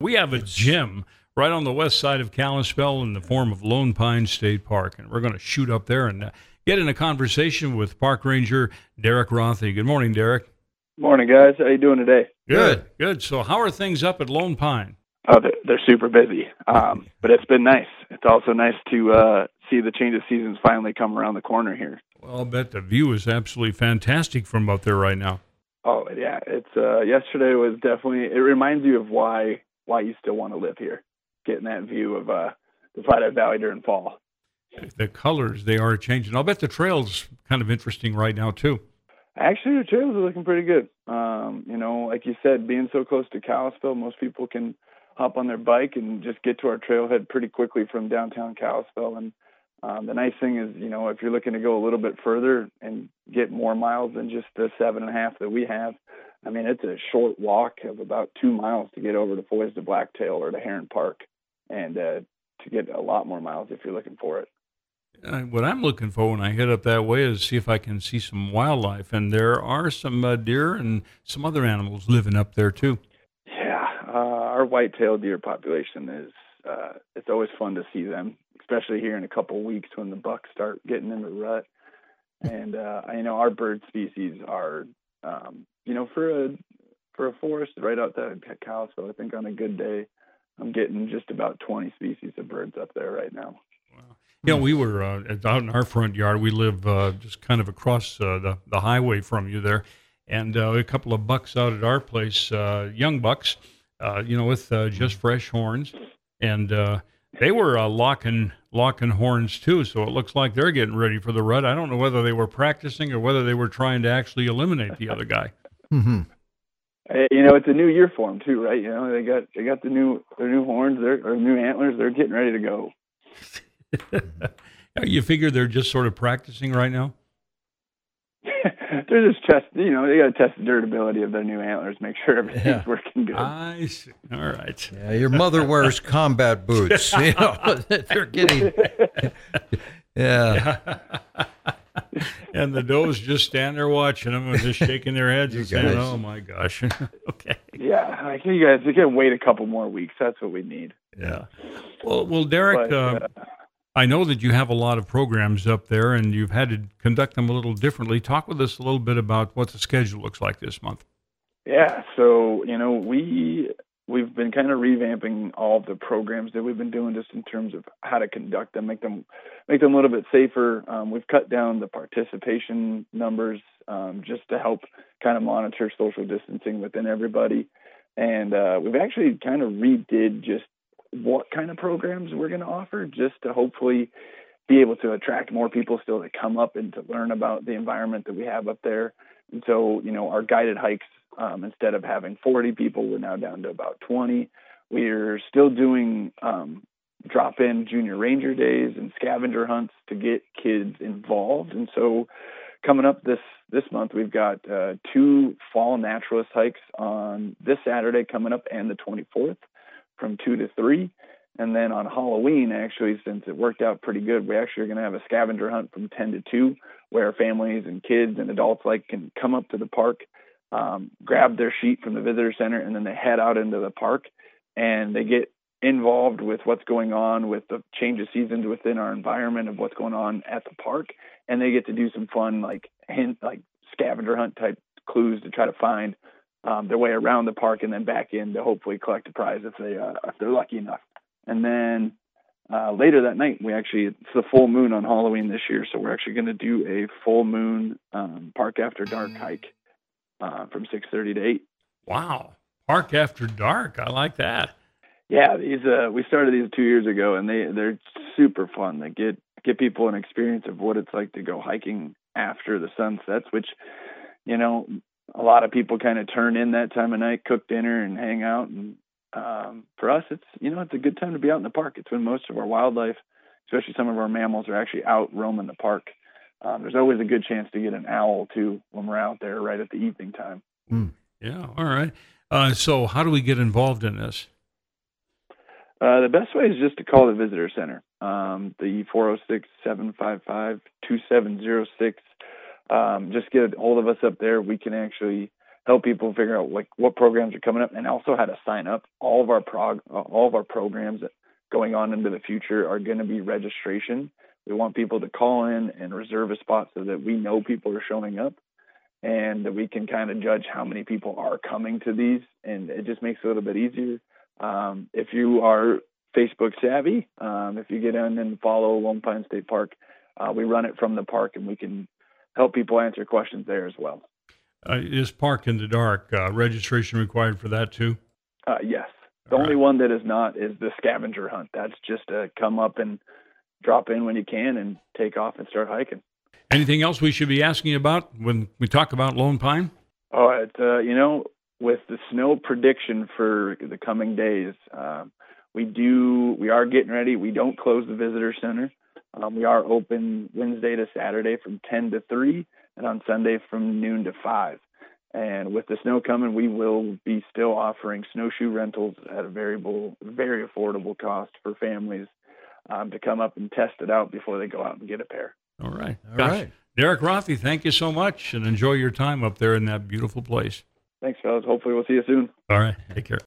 We have a gym right on the west side of Kalispell in the form of Lone Pine State Park, and we're going to shoot up there and get in a conversation with Park Ranger Derek Rothy. Good morning, Derek. Morning, guys. How you doing today? Good. So how are things up at Lone Pine? Oh, they're super busy, but it's been nice. It's also nice to see the change of seasons finally come around the corner here. Well, I'll bet the view is absolutely fantastic from up there right now. Oh, yeah. It's yesterday was definitely. It reminds you of why you still want to live here, getting that view of the Flathead Valley during fall. The colors, they are changing. I'll bet the trail's kind of interesting right now too. Actually, the trails are looking pretty good. Like you said, being so close to Kalispell, most people can hop on their bike and just get to our trailhead pretty quickly from downtown Kalispell. And the nice thing is, if you're looking to go a little bit further and get more miles than just the 7.5 that we have, I mean, it's a short walk of about 2 miles to get over to Foy's to Blacktail or to Heron Park, and to get a lot more miles if you're looking for it. What I'm looking for when I head up that way is see if I can see some wildlife, and there are some deer and some other animals living up there too. Yeah, our white-tailed deer population is, it's always fun to see them, especially here in a couple of weeks when the bucks start getting in the rut. And, our bird species are, for a forest right outside Kalispell, I think on a good day, I'm getting just about 20 species of birds up there right now. Wow. We were out in our front yard. We live just kind of across the highway from you there. And a couple of bucks out at our place, young bucks, with just fresh horns. And they were locking horns too. So it looks like they're getting ready for the rut. I don't know whether they were practicing or whether they were trying to actually eliminate the other guy. Mm-hmm. It's a new year for them too, right? They got their new horns, their new antlers. They're getting ready to go. You figure they're just sort of practicing right now? They're just testing, they got to test the durability of their new antlers, make sure everything's working good. I see. All right. Yeah, your mother wears combat boots. They're getting. Yeah. And the does just stand there watching them and just shaking their heads and saying, "Oh my gosh." Okay. Yeah, I think you guys can wait a couple more weeks. That's what we need. Yeah. Well, Derek. I know that you have a lot of programs up there, and you've had to conduct them a little differently. Talk with us a little bit about what the schedule looks like this month. Yeah, so we've been kind of revamping all of the programs that we've been doing, just in terms of how to conduct them, make them a little bit safer. We've cut down the participation numbers just to help kind of monitor social distancing within everybody, and we've actually kind of redid just what kind of programs we're going to offer, just to hopefully be able to attract more people still to come up and to learn about the environment that we have up there. And so, our guided hikes, instead of having 40 people, we're now down to about 20. We're still doing drop-in junior ranger days and scavenger hunts to get kids involved. And so coming up this month, we've got 2 fall naturalist hikes on this Saturday coming up and the 24th. From 2 to 3. And then on Halloween, actually, since it worked out pretty good, we actually are going to have a scavenger hunt from 10 to 2, where families and kids and adults can come up to the park, grab their sheet from the visitor center, and then they head out into the park, and they get involved with what's going on with the change of seasons within our environment of what's going on at the park. And they get to do some fun, like scavenger hunt type clues to try to find their way around the park and then back in to hopefully collect a prize if they're lucky enough. And then later that night, it's the full moon on Halloween this year, so we're actually going to do a full moon park after dark hike from 6:30 to 8. Wow, park after dark! I like that. Yeah, these we started these 2 years ago, and they're super fun. They get people an experience of what it's like to go hiking after the sun sets, which a lot of people kind of turn in that time of night, cook dinner, and hang out. And for us, it's a good time to be out in the park. It's when most of our wildlife, especially some of our mammals, are actually out roaming the park. There's always a good chance to get an owl too when we're out there right at the evening time. Yeah, all right. So how do we get involved in this? The best way is just to call the visitor center, the 406-755-2706. Just get a hold of us up there. We can actually help people figure out like what programs are coming up, and also how to sign up. All of our programs going on into the future are going to be registration. We want people to call in and reserve a spot so that we know people are showing up, and that we can kind of judge how many people are coming to these, and it just makes it a little bit easier. If you are Facebook savvy, if you get in and follow Lone Pine State Park, we run it from the park, and we can help people answer questions there as well. Is Park in the Dark registration required for that too? Yes. The only one that is not is the scavenger hunt. That's just to come up and drop in when you can and take off and start hiking. Anything else we should be asking about when we talk about Lone Pine? Oh, with the snow prediction for the coming days, we are getting ready. We don't close the visitor center. We are open Wednesday to Saturday from 10 to 3 and on Sunday from noon to 5. And with the snow coming, we will be still offering snowshoe rentals at a very affordable cost for families to come up and test it out before they go out and get a pair. All right. All right. Derek Rothy, thank you so much, and enjoy your time up there in that beautiful place. Thanks, fellas. Hopefully we'll see you soon. All right. Take care.